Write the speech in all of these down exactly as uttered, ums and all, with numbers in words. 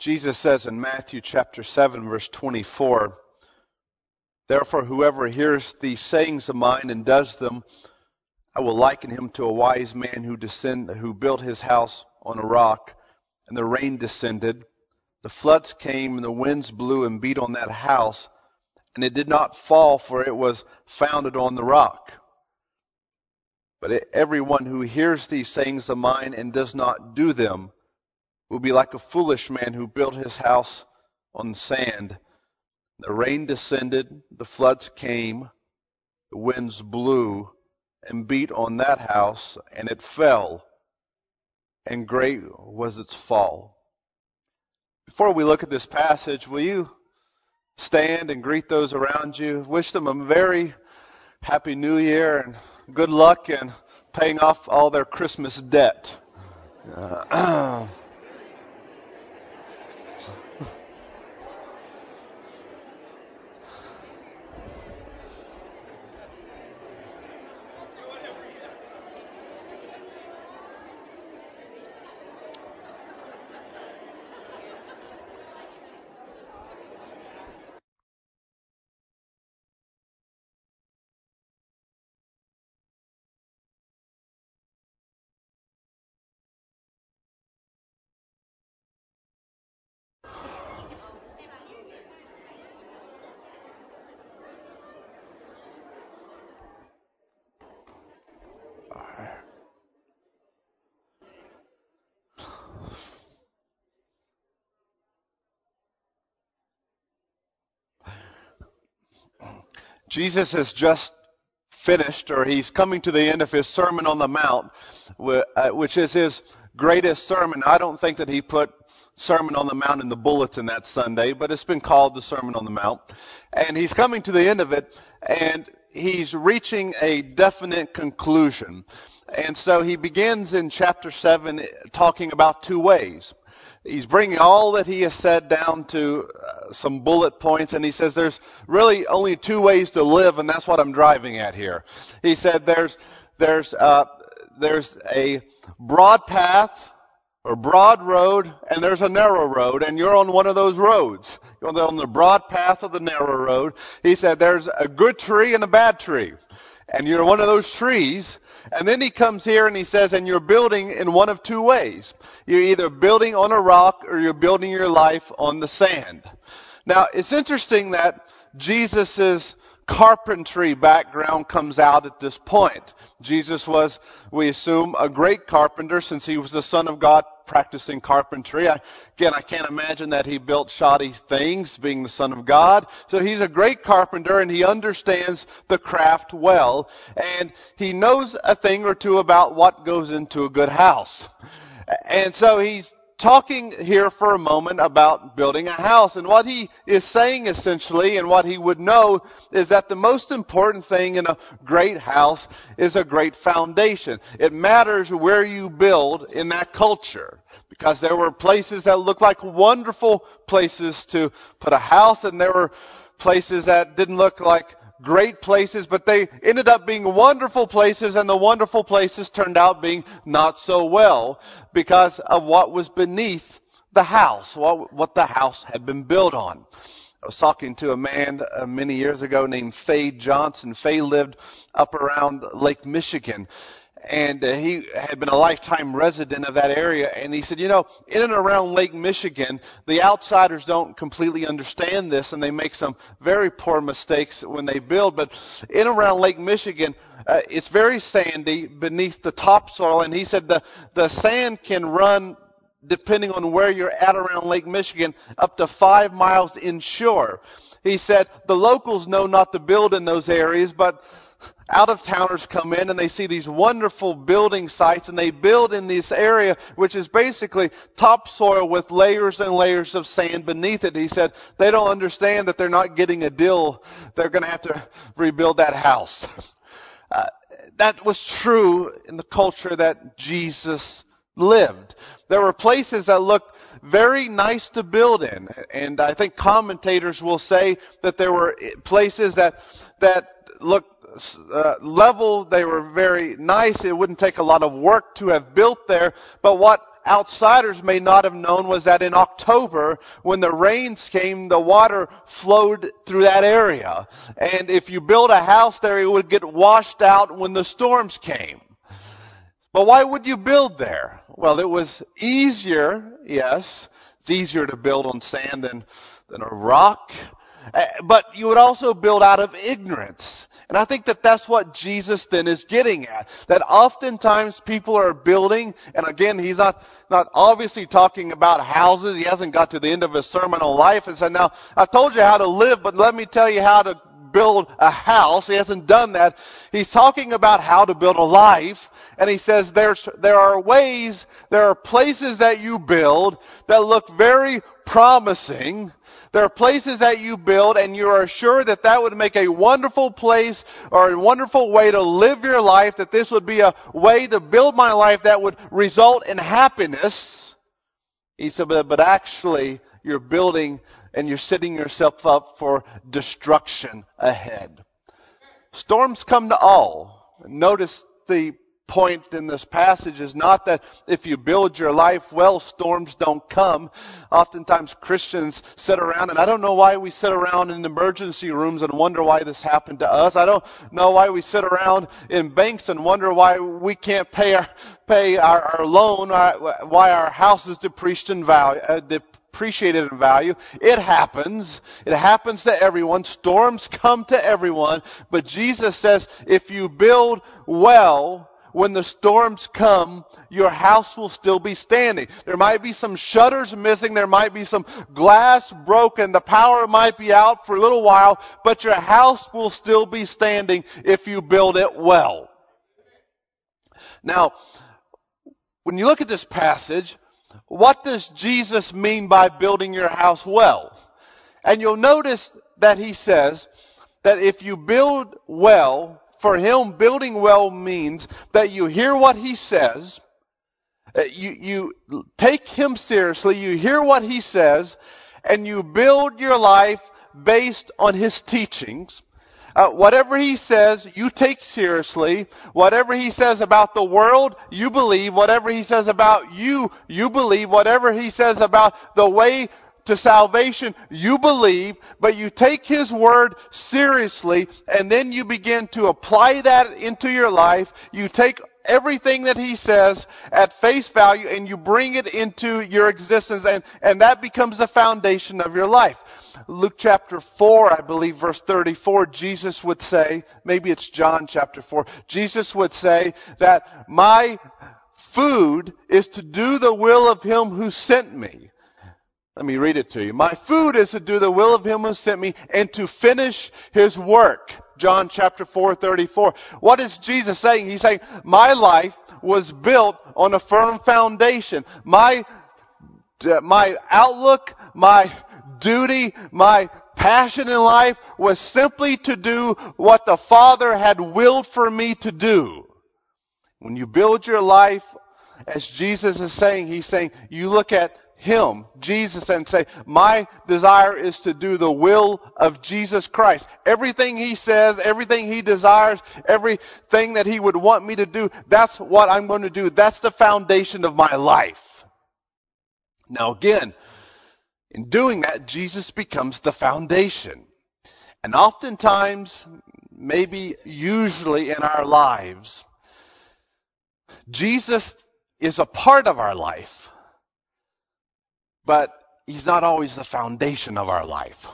Jesus says in Matthew chapter seven, verse twenty-four, "Therefore whoever hears these sayings of mine and does them, I will liken him to a wise man who descend, who built his house on a rock, and the rain descended, the floods came, and the winds blew and beat on that house, and it did not fall, for it was founded on the rock. But everyone who hears these sayings of mine and does not do them will be like a foolish man who built his house on sand. The rain descended, the floods came, the winds blew and beat on that house, and it fell, and great was its fall." Before we look at this passage, will you stand and greet those around you? Wish them a very happy New Year and good luck in paying off all their Christmas debt. Uh, Jesus has just finished, or he's coming to the end of his Sermon on the Mount, which is his greatest sermon. I don't think that he put Sermon on the Mount in the bulletin that Sunday, but it's been called the Sermon on the Mount. And he's coming to the end of it, and he's reaching a definite conclusion. And so he begins in chapter seven talking about two ways. He's bringing all that he has said down to uh, some bullet points, and he says there's really only two ways to live, and that's what I'm driving at here. He said there's there's uh, there's a broad path or broad road, and there's a narrow road, and you're on one of those roads. You're on the broad path or the narrow road. He said there's a good tree and a bad tree, and you're one of those trees. And then he comes here and he says, and you're building in one of two ways. You're either building on a rock or you're building your life on the sand. Now, it's interesting that Jesus' carpentry background comes out at this point. Jesus was, we assume, a great carpenter since he was the Son of God practicing carpentry. I, again, I can't imagine that he built shoddy things being the Son of God. So he's a great carpenter and he understands the craft well. And he knows a thing or two about what goes into a good house. And so he's talking here for a moment about building a house. And what he is saying essentially, and what he would know, is that the most important thing in a great house is a great foundation. It matters where you build in that culture. Because there were places that looked like wonderful places to put a house, and there were places that didn't look like great places, but they ended up being wonderful places, and the wonderful places turned out being not so well because of what was beneath the house, what, what the house had been built on. I was talking to a man uh, many years ago named Fay Johnson. Fay lived up around Lake Michigan, and uh, he had been a lifetime resident of that area. And he said, you know, in and around Lake Michigan, the outsiders don't completely understand this, and they make some very poor mistakes when they build. But in and around Lake Michigan, uh, it's very sandy beneath the topsoil. And he said the, the sand can run, depending on where you're at around Lake Michigan, up to five miles inshore. He said the locals know not to build in those areas, but out-of-towners come in and they see these wonderful building sites, and they build in this area which is basically topsoil with layers and layers of sand beneath it. He said they don't understand that they're not getting a deal. They're going to have to rebuild that house. Uh, that was true in the culture that Jesus lived. There were places that looked very nice to build in, and I think commentators will say that there were places that that looked Uh, level, they were very nice. It wouldn't take a lot of work to have built there. But what outsiders may not have known was that in October, when the rains came, the water flowed through that area. And if you build a house there, it would get washed out when the storms came. But why would you build there? Well, it was easier, yes. It's easier to build on sand than, than a rock. But you would also build out of ignorance. And I think that that's what Jesus then is getting at. That oftentimes people are building, and again, he's not, not obviously talking about houses. He hasn't got to the end of his sermon on life and said, now, I've told you how to live, but let me tell you how to build a house. He hasn't done that. He's talking about how to build a life. And he says there's, there are ways, there are places that you build that look very promising. There are places that you build and you are sure that that would make a wonderful place or a wonderful way to live your life, that this would be a way to build my life that would result in happiness. He said, but, but actually you're building and you're setting yourself up for destruction ahead. Storms come to all. Notice the point in this passage is not that if you build your life well, storms don't come. Oftentimes Christians sit around, and I don't know why we sit around in emergency rooms and wonder why this happened to us. I don't know why we sit around in banks and wonder why we can't pay our pay our, our loan, why our house is depreciated in value. Uh, appreciated in value. It happens. It happens to everyone. Storms come to everyone. But Jesus says, if you build well, when the storms come, your house will still be standing. There might be some shutters missing. There might be some glass broken. The power might be out for a little while, but your house will still be standing if you build it well. Now, when you look at this passage, what does Jesus mean by building your house well? And you'll notice that he says that if you build well, for him, building well means that you hear what he says, you, you take him seriously, you hear what he says, and you build your life based on his teachings. Uh, whatever he says, you take seriously. Whatever he says about the world, you believe. Whatever he says about you, you believe. Whatever he says about the way to salvation, you believe, but you take his word seriously, and then you begin to apply that into your life. You take everything that he says at face value, and you bring it into your existence, and, and that becomes the foundation of your life. Luke chapter four, I believe, verse thirty-four, Jesus would say, maybe it's John chapter four, Jesus would say that my food is to do the will of him who sent me. Let me read it to you. My food is to do the will of him who sent me and to finish his work. John chapter four, thirty-four. What is Jesus saying? He's saying, my life was built on a firm foundation. My, my outlook, my duty, my passion in life was simply to do what the Father had willed for me to do. When you build your life, as Jesus is saying, he's saying, you look at him, Jesus, and say, my desire is to do the will of Jesus Christ. Everything he says, everything he desires, everything that he would want me to do, that's what I'm going to do. That's the foundation of my life. Now again, in doing that, Jesus becomes the foundation. And oftentimes, maybe usually in our lives, Jesus is a part of our life, but he's not always the foundation of our life.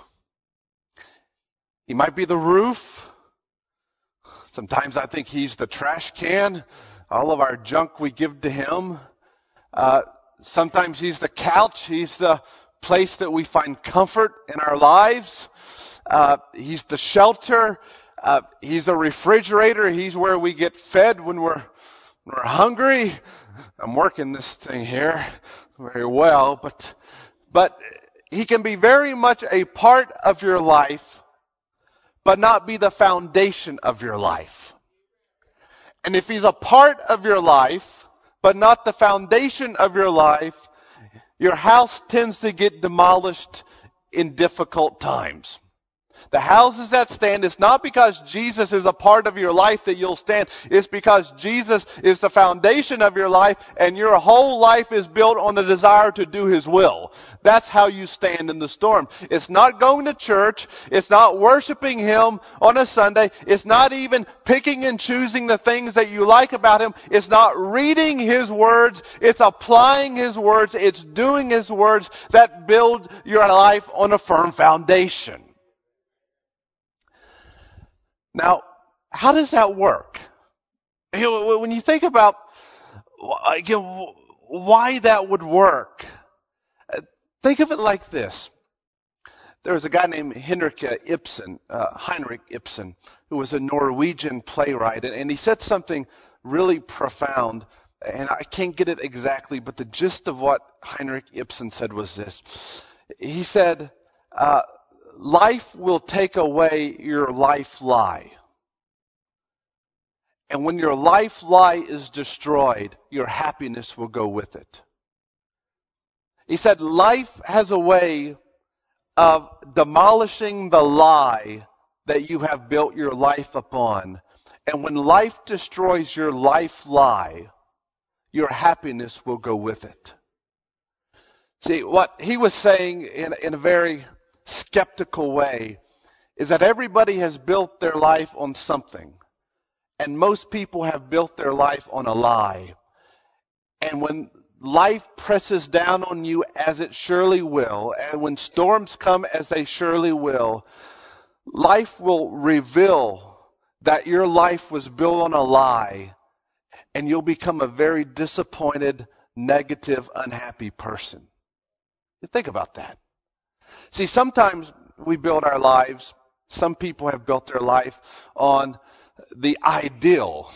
He might be the roof. Sometimes I think he's the trash can. All of our junk we give to him. Uh, sometimes he's the couch. He's the place that we find comfort in our lives. Uh, he's the shelter. Uh, he's a refrigerator. He's where we get fed when we're, when we're hungry. I'm working this thing here very well, but but he can be very much a part of your life, but not be the foundation of your life. And if he's a part of your life, but not the foundation of your life, your house tends to get demolished in difficult times. The houses that stand, it's not because Jesus is a part of your life that you'll stand. It's because Jesus is the foundation of your life, and your whole life is built on the desire to do His will. That's how you stand in the storm. It's not going to church. It's not worshiping Him on a Sunday. It's not even picking and choosing the things that you like about Him. It's not reading His words. It's applying His words. It's doing His words that build your life on a firm foundation. Now, how does that work? You know, when you think about you know, why that would work, think of it like this. There was a guy named Henrik Ibsen, uh, Heinrich Ibsen, who was a Norwegian playwright, and, and he said something really profound, and I can't get it exactly, but the gist of what Heinrich Ibsen said was this. He said, uh, life will take away your life lie. And when your life lie is destroyed, your happiness will go with it. He said, life has a way of demolishing the lie that you have built your life upon. And when life destroys your life lie, your happiness will go with it. See, what he was saying in, in a very skeptical way is that everybody has built their life on something. And most people have built their life on a lie. And when life presses down on you, as it surely will, and when storms come, as they surely will, life will reveal that your life was built on a lie, and you'll become a very disappointed, negative, unhappy person. You think about that. See, sometimes we build our lives, some people have built their life on the ideal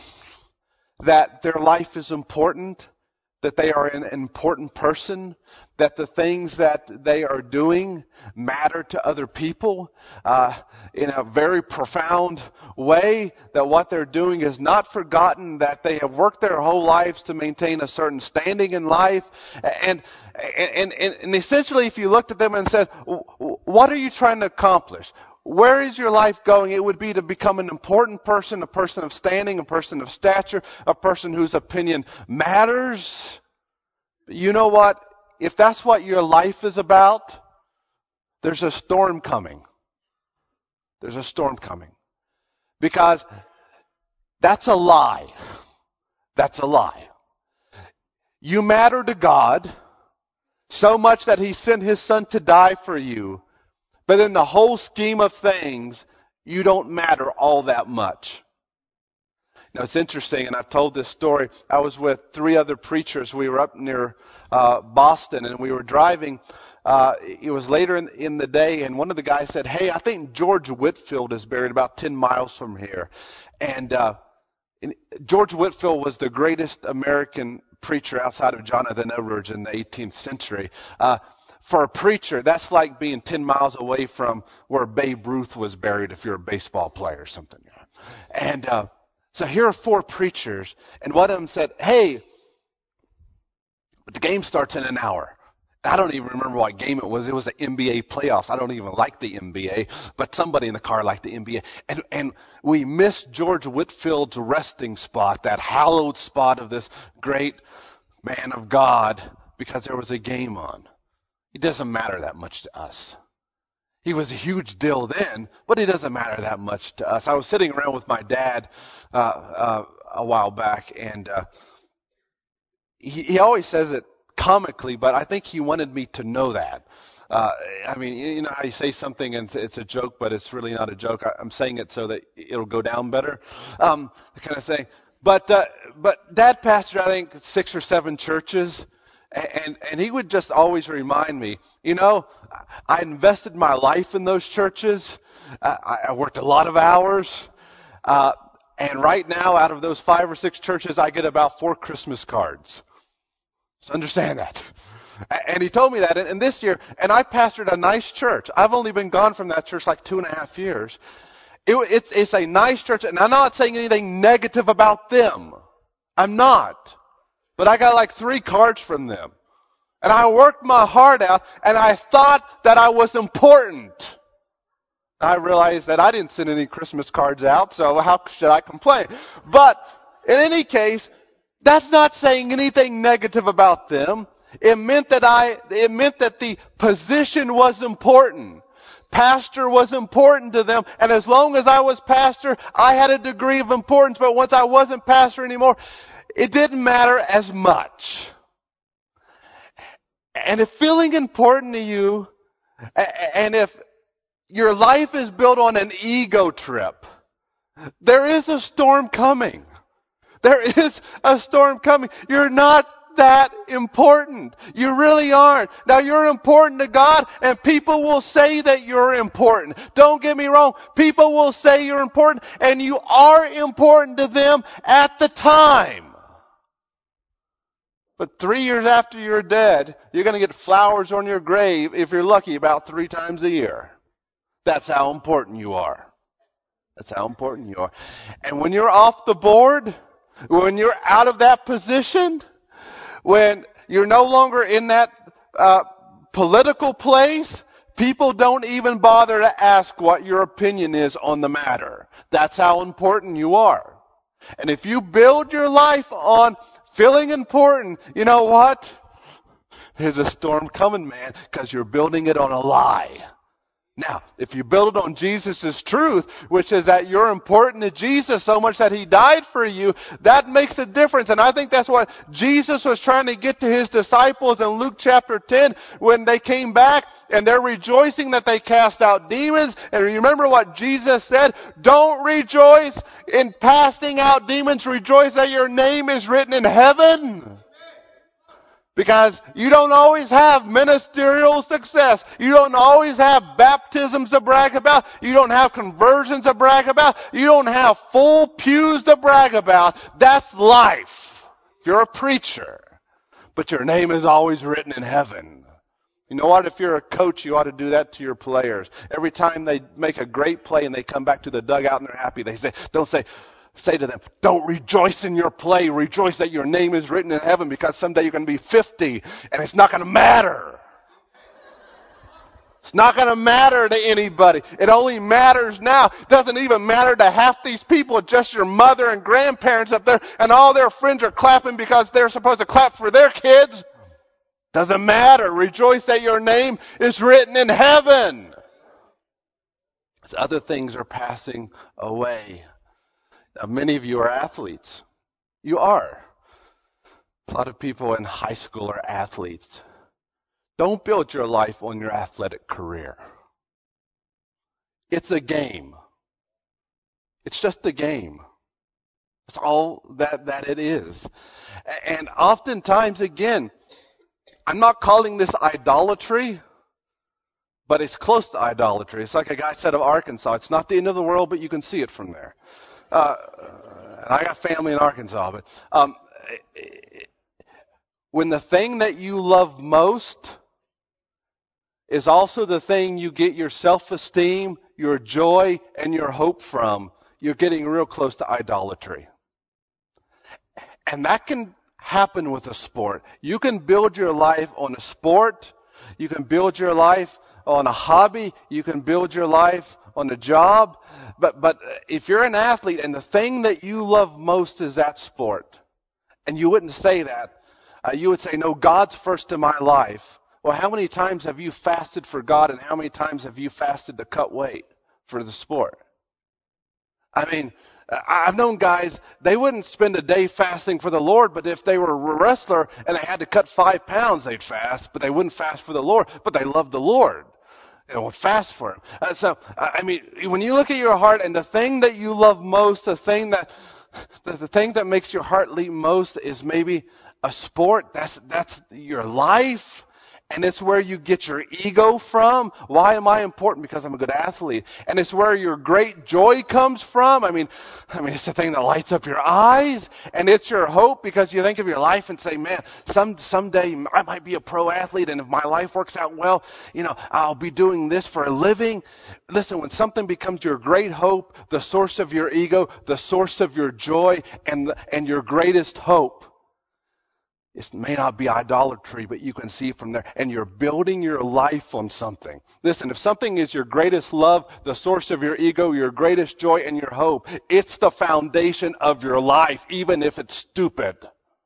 that their life is important, that they are an important person, that the things that they are doing matter to other people uh, in a very profound way, that what they're doing is not forgotten, that they have worked their whole lives to maintain a certain standing in life. And, and, and, and essentially, if you looked at them and said, what are you trying to accomplish? Where is your life going? It would be to become an important person, a person of standing, a person of stature, a person whose opinion matters. You know what? If that's what your life is about, there's a storm coming. There's a storm coming. Because that's a lie. That's a lie. You matter to God so much that He sent His Son to die for you. But in the whole scheme of things, you don't matter all that much. Now, it's interesting, and I've told this story. I was with three other preachers. We were up near uh, Boston, and we were driving. Uh, it was later in, in the day, and one of the guys said, hey, I think George Whitefield is buried about ten miles from here. And uh, George Whitefield was the greatest American preacher outside of Jonathan Edwards in the eighteenth century. Uh, For a preacher, that's like being ten miles away from where Babe Ruth was buried if you're a baseball player or something. And uh, so here are four preachers, and one of them said, hey, but the game starts in an hour. I don't even remember what game it was. It was the N B A playoffs. I don't even like the N B A, but somebody in the car liked the N B A. And, and we missed George Whitefield's resting spot, that hallowed spot of this great man of God, because there was a game on. It doesn't matter that much to us. He was a huge deal then, but it doesn't matter that much to us. I was sitting around with my dad uh, uh, a while back, and uh, he, he always says it comically, but I think he wanted me to know that. Uh, I mean, you know how you say something and it's, it's a joke, but it's really not a joke. I, I'm saying it so that it'll go down better, um, kind of thing. But uh, but Dad pastored, I think, six or seven churches. And, and he would just always remind me, you know, I invested my life in those churches. Uh, I, I worked a lot of hours. Uh, and right now, out of those five or six churches, I get about four Christmas cards. So understand that. And he told me that. And this year, and I pastored a nice church. I've only been gone from that church like two and a half years. It, it's, it's a nice church. And I'm not saying anything negative about them. I'm not. But I got like three cards from them. And I worked my heart out, and I thought that I was important. I realized that I didn't send any Christmas cards out, so how should I complain? But in any case, that's not saying anything negative about them. It meant that I, it meant that the position was important. Pastor was important to them, and as long as I was pastor, I had a degree of importance, but once I wasn't pastor anymore, it didn't matter as much. And if feeling important to you, and if your life is built on an ego trip, there is a storm coming. There is a storm coming. You're not that important. You really aren't. Now, you're important to God, and people will say that you're important. Don't get me wrong. People will say you're important, and you are important to them at the time. But three years after you're dead, you're going to get flowers on your grave, if you're lucky, about three times a year. That's how important you are. That's how important you are. And when you're off the board, when you're out of that position, when you're no longer in that uh, political place, people don't even bother to ask what your opinion is on the matter. That's how important you are. And if you build your life on feeling important, you know what? There's a storm coming, man, because you're building it on a lie. Now, if you build it on Jesus' truth, which is that you're important to Jesus so much that He died for you, that makes a difference. And I think that's what Jesus was trying to get to His disciples in Luke chapter ten when they came back and they're rejoicing that they cast out demons. And remember what Jesus said? Don't rejoice in casting out demons. Rejoice that your name is written in heaven. Because you don't always have ministerial success. You don't always have baptisms to brag about. You don't have conversions to brag about. You don't have full pews to brag about. That's life. If you're a preacher. But your name is always written in heaven. You know what? If you're a coach, you ought to do that to your players. Every time they make a great play and they come back to the dugout and they're happy, they say, don't say, Say to them, don't rejoice in your play. Rejoice that your name is written in heaven, because someday you're going to be fifty and it's not going to matter. It's not going to matter to anybody. It only matters now. It doesn't even matter to half these people. It's just your mother and grandparents up there, and all their friends are clapping because they're supposed to clap for their kids. Doesn't matter. Rejoice that your name is written in heaven. As other things are passing away. Now, many of you are athletes. You are. A lot of people in high school are athletes. Don't build your life on your athletic career. It's a game. It's just a game. That's all that, that it is. And oftentimes, again, I'm not calling this idolatry, but it's close to idolatry. It's like a guy said of Arkansas. It's not the end of the world, but you can see it from there. Uh, I got family in Arkansas, but um, when the thing that you love most is also the thing you get your self-esteem, your joy, and your hope from, you're getting real close to idolatry. And that can happen with a sport. You can build your life on a sport. You can build your life on a hobby. You can build your life on a job. But but if you're an athlete and the thing that you love most is that sport, and you wouldn't say that, uh, you would say, no, God's first in my life. Well, how many times have you fasted for God, and how many times have you fasted to cut weight for the sport? I mean, I've known guys, they wouldn't spend a day fasting for the Lord, but if they were a wrestler and they had to cut five pounds, they'd fast, but they wouldn't fast for the Lord, but they loved the Lord. They would fast for Him. Uh, so, I mean, when you look at your heart and the thing that you love most, the thing that, the, the thing that makes your heart leap most is maybe a sport. That's, that's your life. And it's where you get your ego from. Why am I important? Because I'm a good athlete. And it's where your great joy comes from. I mean, I mean, it's the thing that lights up your eyes. And it's your hope because you think of your life and say, man, some someday I might be a pro athlete. And if my life works out well, you know, I'll be doing this for a living. Listen, when something becomes your great hope, the source of your ego, the source of your joy, and, the, and your greatest hope, It may not be idolatry, but you can see from there. And you're building your life on something. Listen, if something is your greatest love, the source of your ego, your greatest joy, and your hope, it's the foundation of your life, even if it's stupid.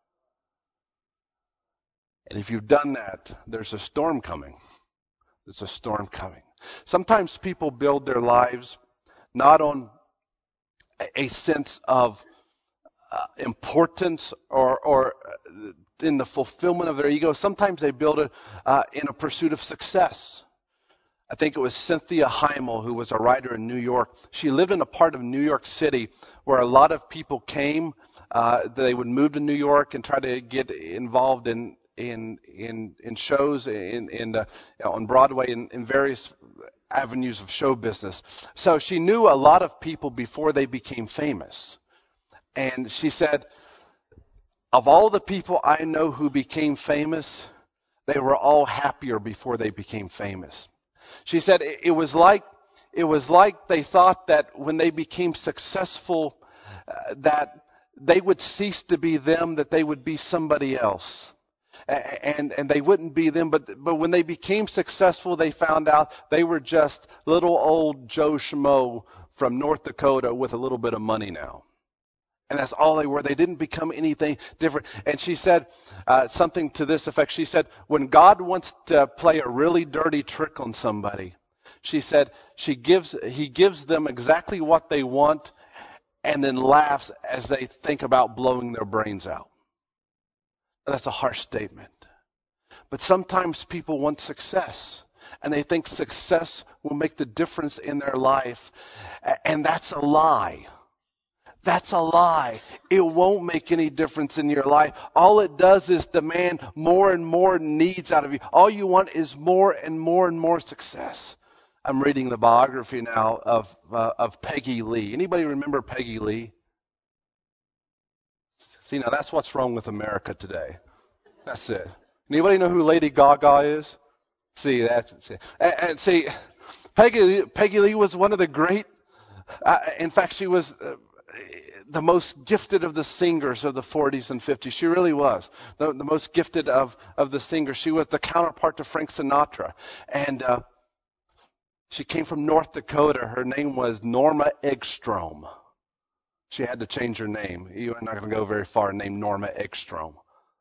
And if you've done that, there's a storm coming. There's a storm coming. Sometimes people build their lives not on a sense of uh, importance or, or in the fulfillment of their ego. Sometimes they build it uh, in a pursuit of success. I think it was Cynthia Heimel, who was a writer in New York. She lived in a part of New York City where a lot of people came. Uh, they would move to New York and try to get involved in in in, in shows in, in the, on Broadway in, in various avenues of show business. So she knew a lot of people before they became famous. And she said, of all the people I know who became famous, they were all happier before they became famous. She said it, it was like it was like they thought that when they became successful, uh, that they would cease to be them, that they would be somebody else. And and they wouldn't be them, but but when they became successful, they found out they were just little old Joe Schmo from North Dakota with a little bit of money now. And that's all they were. They didn't become anything different. And she said uh, something to this effect. She said, when God wants to play a really dirty trick on somebody, she said she gives he gives them exactly what they want and then laughs as they think about blowing their brains out. That's a harsh statement. But sometimes people want success, and they think success will make the difference in their life. And that's a lie. That's a lie. It won't make any difference in your life. All it does is demand more and more needs out of you. All you want is more and more and more success. I'm reading the biography now of uh, of Peggy Lee. Anybody remember Peggy Lee? See, now that's what's wrong with America today. That's it. Anybody know who Lady Gaga is? See, that's it. And, and see, Peggy, Peggy Lee was one of the great, uh, in fact, she was uh, the most gifted of the singers of the forties and fifties. She really was the, the most gifted of, of the singers. She was the counterpart to Frank Sinatra. And uh, she came from North Dakota. Her name was Norma Ekstrom. She had to change her name. You're not going to go very far named Norma Ekstrom.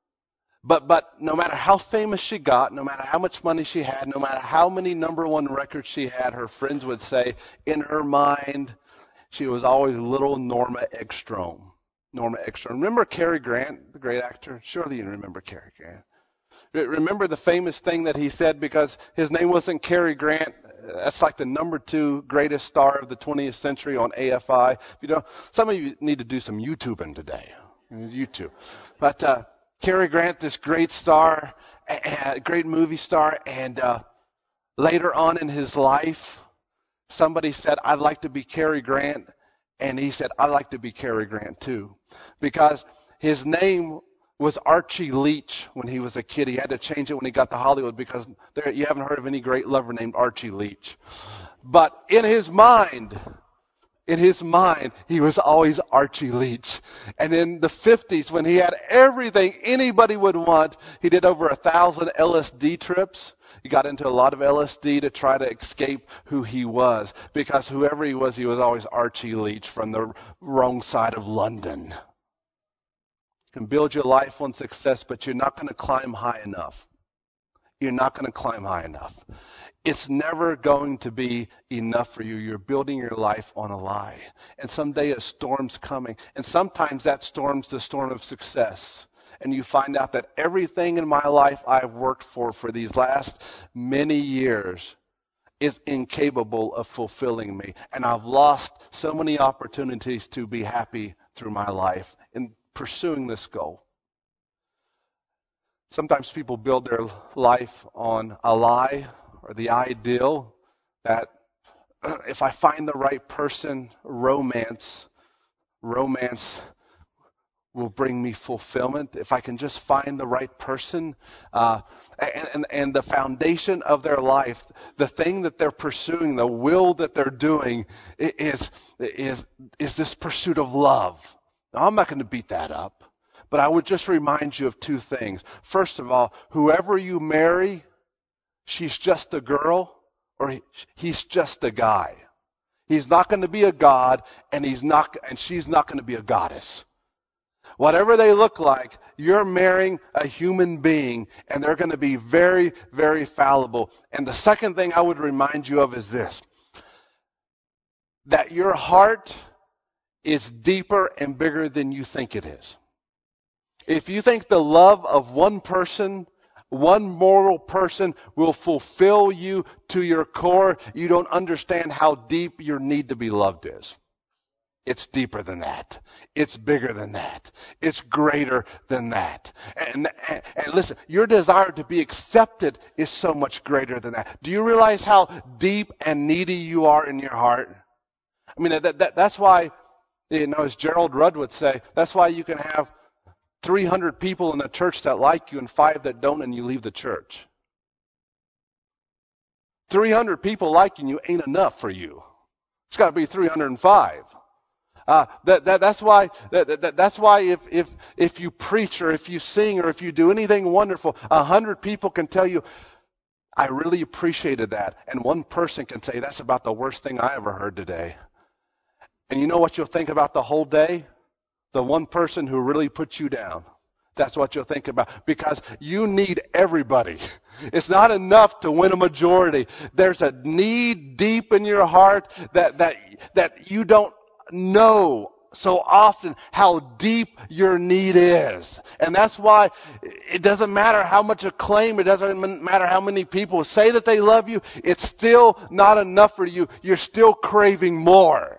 But but no matter how famous she got, no matter how much money she had, no matter how many number one records she had, her friends would say in her mind, she was always little Norma Ekstrom. Norma Ekstrom. Remember Cary Grant, the great actor? Surely you remember Cary Grant. Remember the famous thing that he said because his name wasn't Cary Grant. That's like the number two greatest star of the twentieth century on A F I. You know, some of you need to do some YouTubing today. YouTube. But uh, Cary Grant, this great star, a great movie star, and uh, later on in his life, somebody said, I'd like to be Cary Grant. And he said, I'd like to be Cary Grant too. Because his name was Archie Leach when he was a kid. He had to change it when he got to Hollywood because there, you haven't heard of any great lover named Archie Leach. But in his mind, in his mind, he was always Archie Leach. And in the fifties, when he had everything anybody would want, he did over a thousand L S D trips. He got into a lot of L S D to try to escape who he was. Because whoever he was, he was always Archie Leach from the wrong side of London. You can build your life on success, but you're not going to climb high enough. You're not going to climb high enough. It's never going to be enough for you. You're building your life on a lie. And someday a storm's coming. And sometimes that storm's the storm of success. And you find out that everything in my life I've worked for for these last many years is incapable of fulfilling me. And I've lost so many opportunities to be happy through my life in pursuing this goal. Sometimes people build their life on a lie or the ideal that if I find the right person, romance, romance will bring me fulfillment. If I can just find the right person, uh, and, and, and the foundation of their life, the thing that they're pursuing, the will that they're doing is, is, is this pursuit of love. Now, I'm not going to beat that up. But I would just remind you of two things. First of all, whoever you marry, she's just a girl or he, he's just a guy. He's not going to be a god, and he's not, and she's not going to be a goddess. Whatever they look like, you're marrying a human being, and they're going to be very, very fallible. And the second thing I would remind you of is this, that your heart is deeper and bigger than you think it is. If you think the love of one person, one moral person will fulfill you to your core, you don't understand how deep your need to be loved is. It's deeper than that. It's bigger than that. It's greater than that. And, and, and listen, your desire to be accepted is so much greater than that. Do you realize how deep and needy you are in your heart? I mean, that, that, that's why, you know, as Gerald Rudd would say, that's why you can have three hundred people in a church that like you and five that don't, and you leave the church. three hundred people liking you ain't enough for you. It's got to be three hundred five. Uh, that, that, that's why, that, that, that's why if, if, if you preach or if you sing or if you do anything wonderful, a hundred people can tell you, I really appreciated that. And one person can say, that's about the worst thing I ever heard today. And you know what you'll think about the whole day? The one person who really put you down. That's what you'll think about. Because you need everybody. It's not enough to win a majority. There's a need deep in your heart that, that, that you don't know so often how deep your need is. And that's why it doesn't matter how much acclaim, it doesn't matter how many people say that they love you, it's still not enough for you. You're still craving more.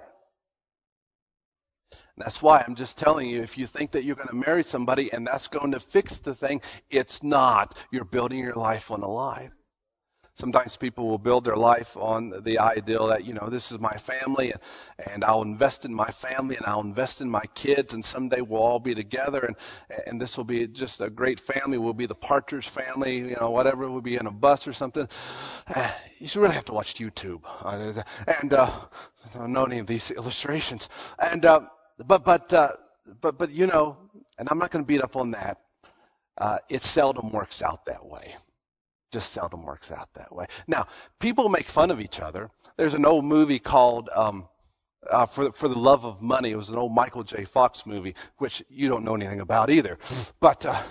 That's why I'm just telling you, if you think that you're going to marry somebody and that's going to fix the thing, it's not. You're building your life on a lie. Sometimes people will build their life on the ideal that, you know, this is my family and, and I'll invest in my family and I'll invest in my kids and someday we'll all be together and, and this will be just a great family. We'll be the Partridge family, you know, whatever. We'll be in a bus or something. You should really have to watch YouTube. And uh, I don't know any of these illustrations. And uh, but but uh, but but you know, and I'm not going to beat up on that. Uh, it seldom works out that way. Just seldom works out that way. Now, people make fun of each other. There's an old movie called um, uh, for, for the Love of Money. It was an old Michael J. Fox movie, which you don't know anything about either. But uh,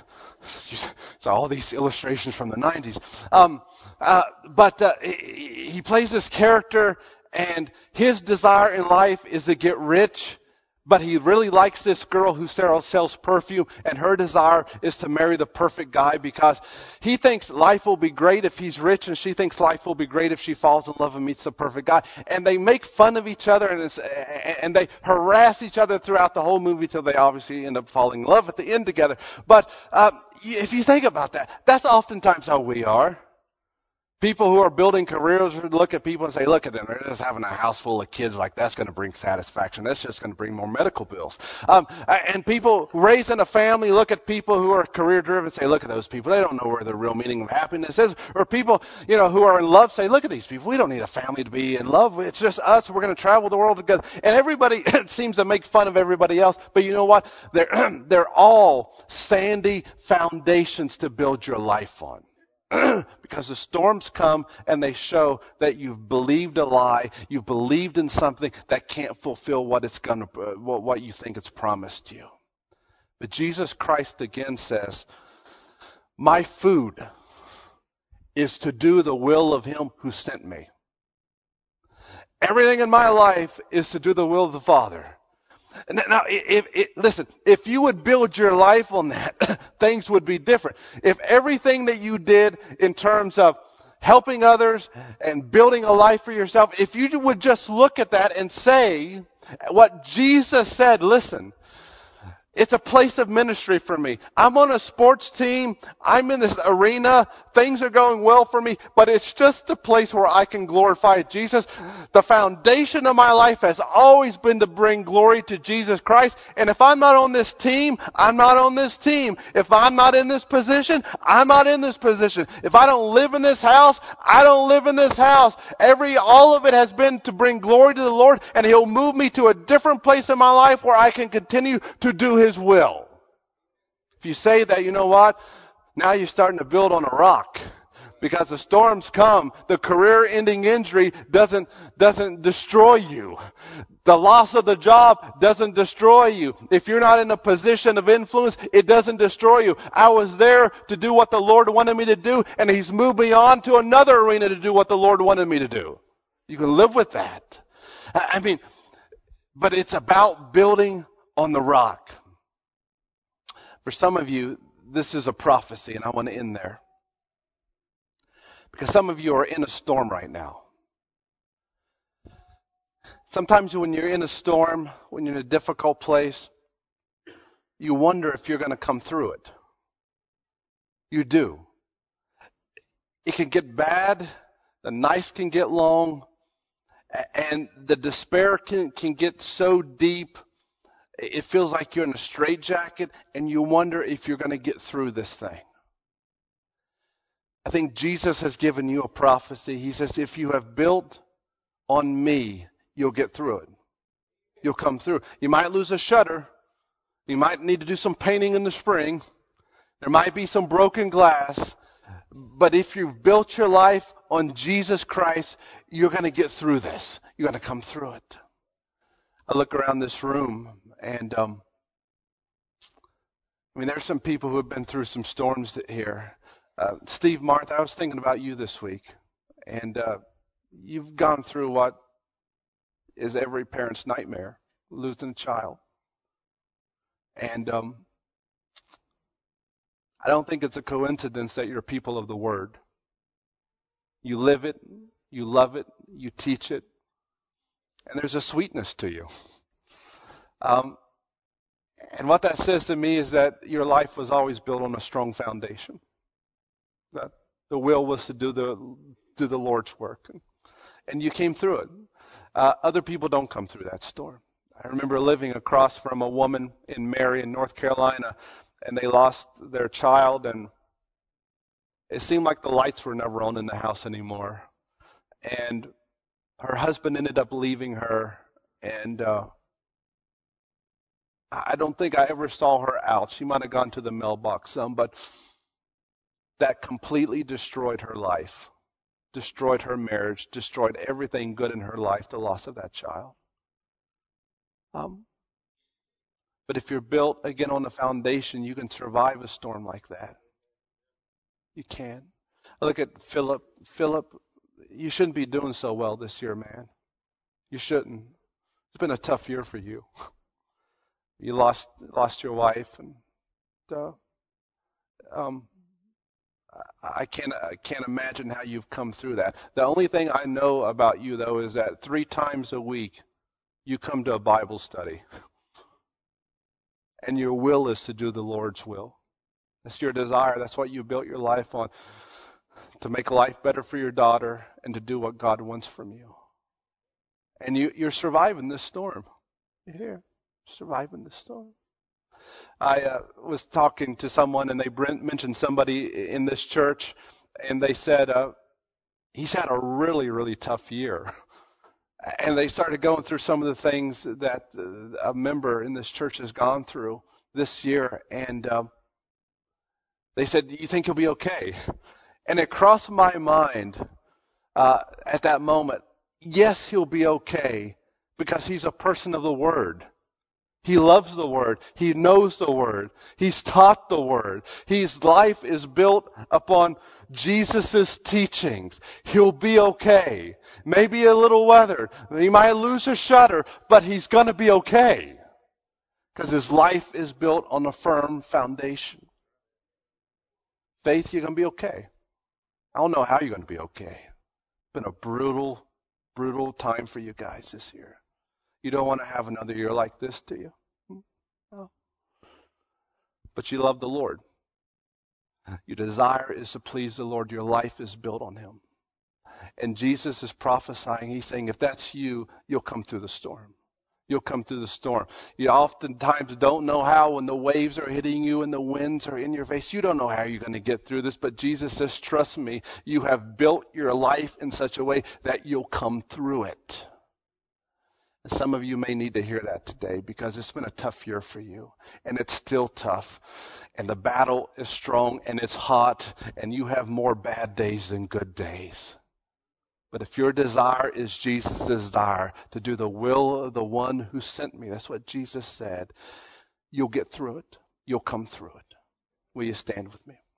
so all these illustrations from the nineties. Um, uh, but uh, he, he plays this character, and his desire in life is to get rich. But he really likes this girl who sells perfume, and her desire is to marry the perfect guy because he thinks life will be great if he's rich, and she thinks life will be great if she falls in love and meets the perfect guy. And they make fun of each other, and, it's, and they harass each other throughout the whole movie till they obviously end up falling in love at the end together. But uh, if you think about that, that's oftentimes how we are. People who are building careers look at people and say, look at them, they're just having a house full of kids, like that's going to bring satisfaction. That's just going to bring more medical bills. Um, and people raising a family look at people who are career driven and say, look at those people. They don't know where the real meaning of happiness is. Or people, you know, who are in love say, look at these people. We don't need a family to be in love. It's just us. We're going to travel the world together. And everybody seems to make fun of everybody else. But you know what? They're, they're all sandy foundations to build your life on. Because the storms come and they show that you've believed a lie, you've believed in something that can't fulfill what it's going to, uh, what you think it's promised you. But Jesus Christ again says, my food is to do the will of him who sent me. Everything in my life is to do the will of the Father. Now, if, if, listen, if you would build your life on that, things would be different. If everything that you did in terms of helping others and building a life for yourself, if you would just look at that and say what Jesus said, listen, it's a place of ministry for me. I'm on a sports team. I'm in this arena. Things are going well for me, but it's just a place where I can glorify Jesus. The foundation of my life has always been to bring glory to Jesus Christ. And if I'm not on this team, I'm not on this team. If I'm not in this position, I'm not in this position. If I don't live in this house, I don't live in this house. Every, all of it has been to bring glory to the Lord, and He'll move me to a different place in my life where I can continue to do His will. If you say that, you know what? Now you're starting to build on a rock. Because the storms come, the career-ending injury doesn't doesn't destroy you. The loss of the job doesn't destroy you. If you're not in a position of influence, it doesn't destroy you. I was there to do what the Lord wanted me to do, and He's moved me on to another arena to do what the Lord wanted me to do. You can live with that. I mean, but it's about building on the rock. For some of you, this is a prophecy, and I want to end there. Because some of you are in a storm right now. Sometimes when you're in a storm, when you're in a difficult place, you wonder if you're going to come through it. You do. It can get bad, the nights can get long, and the despair can, can get so deep, it feels like you're in a straitjacket, and you wonder if you're going to get through this thing. I think Jesus has given you a prophecy. He says, if you have built on me, you'll get through it. You'll come through. You might lose a shutter. You might need to do some painting in the spring. There might be some broken glass. But if you've built your life on Jesus Christ, you're going to get through this. You're going to come through it. I look around this room, and um, I mean, there's some people who have been through some storms here. Uh, Steve, Martha, I was thinking about you this week, and uh, you've gone through what is every parent's nightmare, losing a child. And um, I don't think it's a coincidence that you're people of the Word. You live it, you love it, you teach it, and there's a sweetness to you. Um, and what that says to me is that your life was always built on a strong foundation. That the will was to do the do the Lord's work, and you came through it. Uh, other people don't come through that storm. I remember living across from a woman in Marion, North Carolina, and they lost their child, and it seemed like the lights were never on in the house anymore. And her husband ended up leaving her, and uh, I don't think I ever saw her out. She might have gone to the mailbox some, but that completely destroyed her life, destroyed her marriage, destroyed everything good in her life, the loss of that child. Um, but if you're built, again, on the foundation, you can survive a storm like that. You can. I look at Philip. Philip, you shouldn't be doing so well this year, man. You shouldn't. It's been a tough year for you. You lost lost your wife, and uh, um, I can't I can't imagine how you've come through that. The only thing I know about you, though, is that three times a week you come to a Bible study, and your will is to do the Lord's will. That's your desire. That's what you built your life on, to make life better for your daughter and to do what God wants from you. And you, you're surviving this storm. You're here, surviving this storm. I uh, was talking to someone, and they mentioned somebody in this church, and they said, uh, he's had a really, really tough year. And they started going through some of the things that a member in this church has gone through this year. And um, they said, do you think he'll be okay? And it crossed my mind uh, at that moment, yes, he'll be okay, because he's a person of the Word. He loves the Word. He knows the Word. He's taught the Word. His life is built upon Jesus' teachings. He'll be okay. Maybe a little weathered. He might lose a shutter, but he's going to be okay, because his life is built on a firm foundation. Faith, you're going to be okay. I don't know how you're going to be okay. It's been a brutal, brutal time for you guys this year. You don't want to have another year like this, do you? No. But you love the Lord. Your desire is to please the Lord. Your life is built on Him. And Jesus is prophesying. He's saying, if that's you, you'll come through the storm. You'll come through the storm. You oftentimes don't know how when the waves are hitting you and the winds are in your face. You don't know how you're going to get through this, but Jesus says, trust me, you have built your life in such a way that you'll come through it. And some of you may need to hear that today because it's been a tough year for you, and it's still tough. And the battle is strong, and it's hot, and you have more bad days than good days. But if your desire is Jesus' desire, to do the will of the one who sent me, that's what Jesus said, you'll get through it. You'll come through it. Will you stand with me?